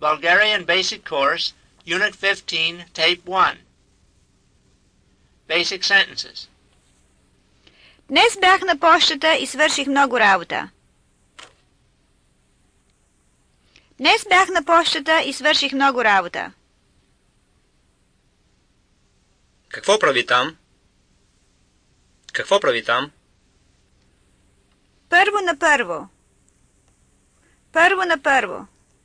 Bulgarian Basic Course, Unit 15, Tape 1. Basic Sentences. Днес бях на пощата и свърших много работа. Днес бях на пощата и свърших много работа. Какво прави там? Какво прави там? Първо на първо. Първо на първо.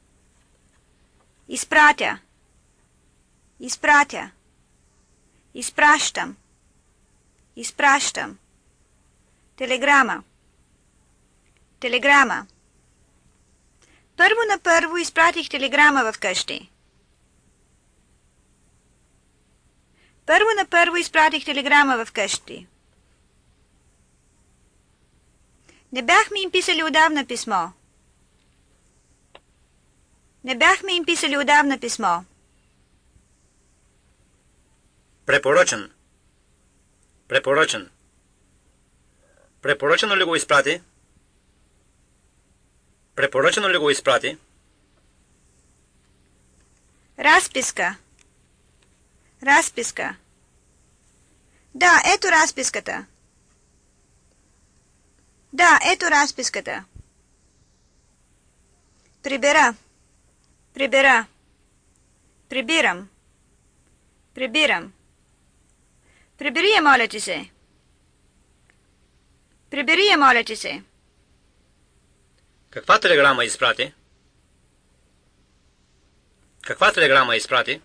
Изпратя. Изпратя. Изпращам. Изпращам. Телеграма. Телеграма. Първо на първо изпратих телеграма в къщи. Първо на първо изпратих телеграма в къщи. Не бяхме им писали отдавна писмо. Не бяхме им писали отдавна писмо. Препоръчен. Препоръчен. Препоръчено ли го изпрати? Препоръчено ли го изпрати? Разписка. Разписка. Да, ето разписката. Да, ето разписката. Прибера. Прибера. Прибирам. Прибирам. Прибери я, моля ти се. Прибери я, моля ти се. Каква телеграма изпрати? Каква телеграма изпрати?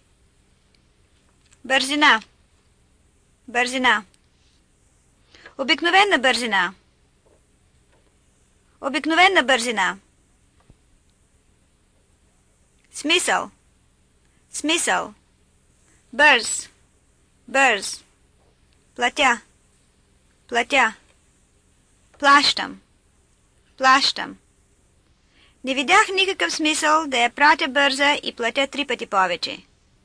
Бързина. Бързина. Обикновена бързина. Обикновена бързина. Смисъл. Смисъл. Бърз. Бърз. Платя. Платя. Плащам. Плащам. Не видях никакъв смисъл да я пратя бърза и платя 3 пъти повече.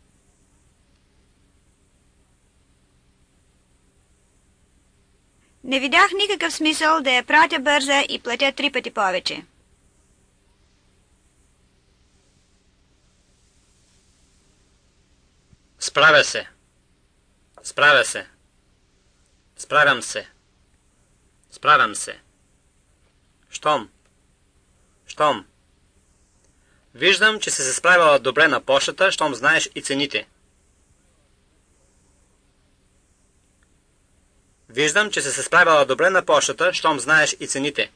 Не видях никакъв смисъл да я пратя бърза и платя 3 пъти повече. Справя се. Справя се. Справям се. Справям се. Щом. Щом. Виждам, че си се справила добре на пощата, щом знаеш и цените. Виждам, че си се справила добре на пощата, щом знаеш и цените.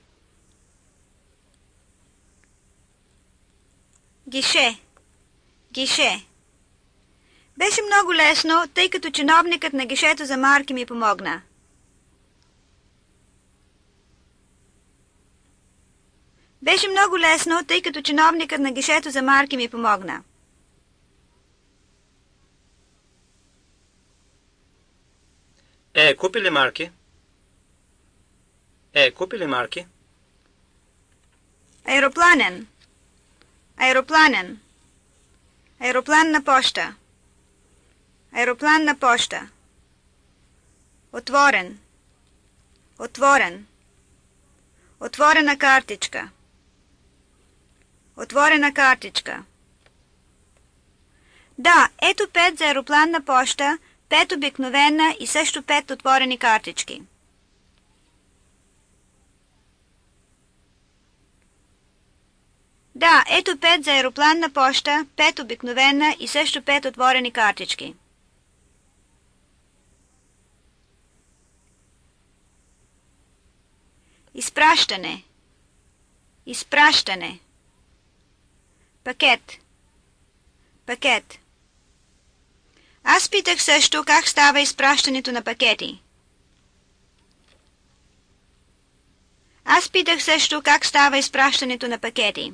Гише. Гише. Беше много лесно, тъй като чиновникът на гишето за марки ми помогна. Беше много лесно, тъй като чиновникът на гишето за марки ми помогна. Купи ли марки? Купи ли марки? Аеропланен. Аеропланен. Аеропланна поща. Аеропланна поща. Отворен. Отворен. Отворена картичка. Отворена картичка. Да, ето 5 за аеропланна поща, 5 обикновена и също 5 отворени картички. Да, ето 5 за аеропланна поща, 5 обикновена и също 5 отворени картички. Изпращане. Изпращане. Пакет. Пакет. Аз питах също как става изпращането на пакети. Аз питах също как става изпращането на пакети.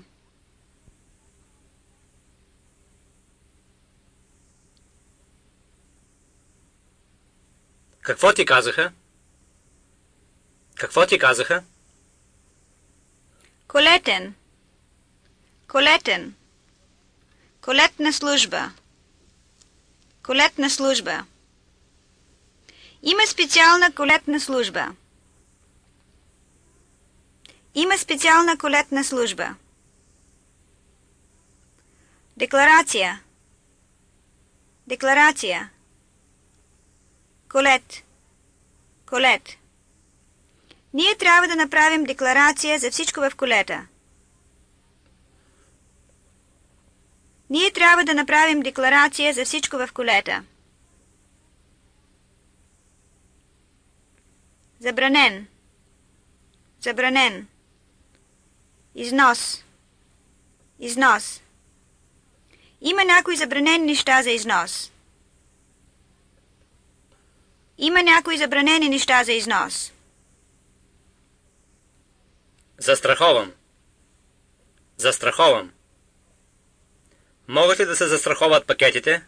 Какво ти казаха? Какво ти казаха? Колетен. Колетен. Колетна служба. Колетна служба. Има специална колетна служба. Има специална колетна служба. Декларация. Декларация. Колет. Колет. Ние трябва да направим декларация за всичко в колета. Ние трябва да направим декларация за всичко в колета. Забранен. Забранен. Износ. Износ. Има някои забранени неща за износ. Има някои забранени неща за износ. Застраховам. Застраховам. Могат ли да се застраховат пакетите?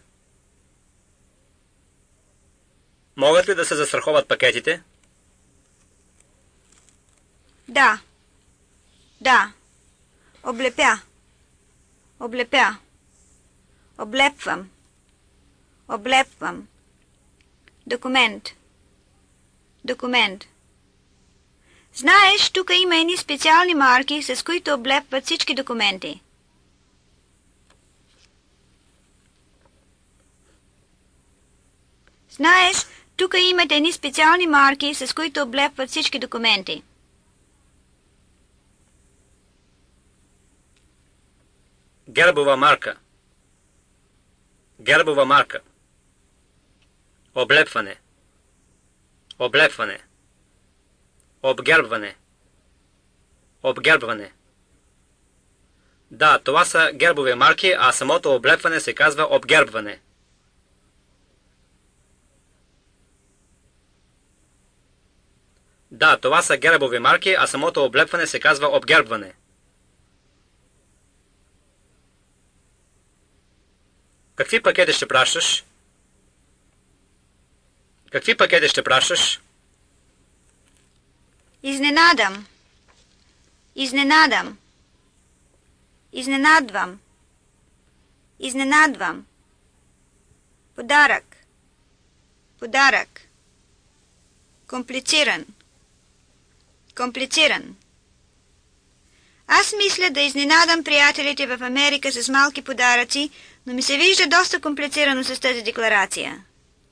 Могат ли да се застраховат пакетите? Да. Да. Облепя. Облепя. Облепвам. Облепвам. Документ. Документ. Знаеш, тук има едни специални марки, с които облепват всички документи. Знаеш, тук имат едни специални марки, с които облепват всички документи. Гербова марка. Гербова марка. Облепване. Облепване. Обгербване. Обгербване. Да, това са гербови марки, а самото облепване се казва обгербване. Да, това са гербови марки, а самото облепване се казва обгербване. Какви пакети ще пращаш? Какви пакети ще пращаш? Изненадам. Изненадам. Изненадвам. Изненадвам. Подарък. Подарък. Комплициран. Комплициран. Аз мисля да изненадам приятелите в Америка с малки подаръци, но ми се вижда доста комплицирано с тази декларация.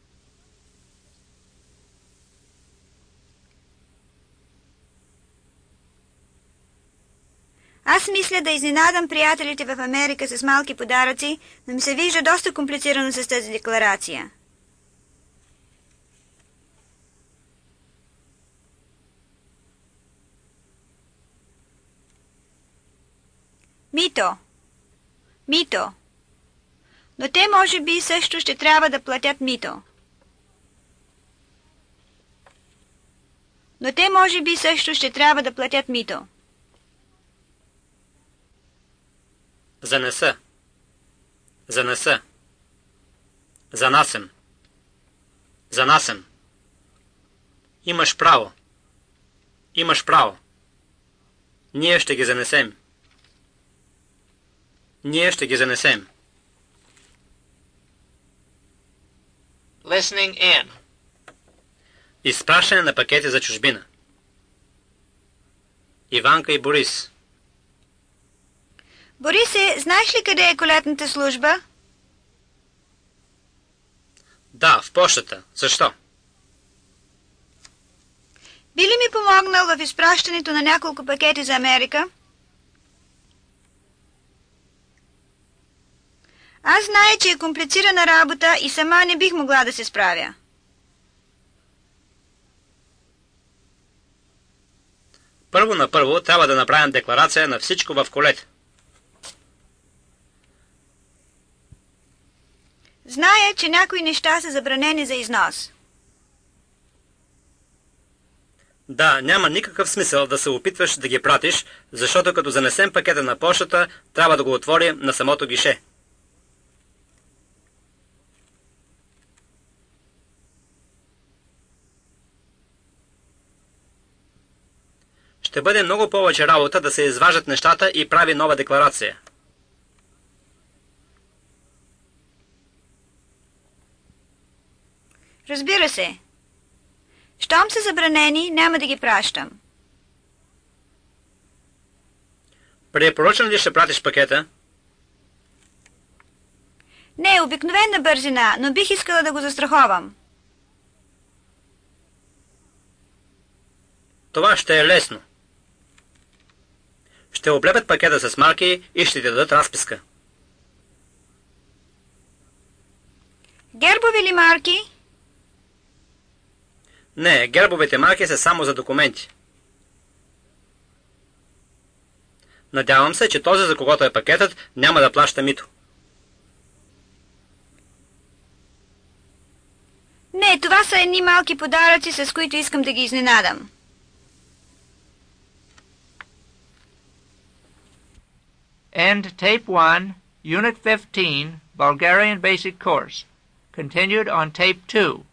Аз мисля да изненадам приятелите в Америка с малки подаръци, но ми се вижда доста комплицирано с тази декларация. Мито. Мито. Но те може би също ще трябва да платят мито. Но те може би също ще трябва да платят мито. Занеса. Занеса. Занасем. Занасем. Имаш право. Имаш право. Ние ще ги занесем. Ние ще ги занесем. Listening in. Изпращане на пакети за чужбина. Иванка и Борис. Борисе, знаеш ли къде е колетната служба? Да, в пощата. Защо? Би ли ми помогнал в изпращането на няколко пакети за Америка? Аз зная, че е комплицирана работа и сама не бих могла да се справя. Първо на първо трябва да направим декларация на всичко в колета. Зная, че някои неща са забранени за износ. Да, няма никакъв смисъл да се опитваш да ги пратиш, защото като занесем пакета на пощата, трябва да го отворим на самото гише. Ще бъде много повече работа да се изважат нещата и прави нова декларация. Разбира се. Щом са забранени, няма да ги пращам. Препоръчвам ли ще пратиш пакета? Не, обикновена бързина, но бих искала да го застраховам. Това ще е лесно. Ще облепят пакета с марки и ще ти дадат разписка. Гербови ли марки? Не, гербовите марки са само за документи. Надявам се, че този, за когото е пакетът, няма да плаща мито. Не, това са едни малки подаръци, с които искам да ги изненадам. End Tape 1, Unit 15, Bulgarian Basic Course. Continued on Tape 2.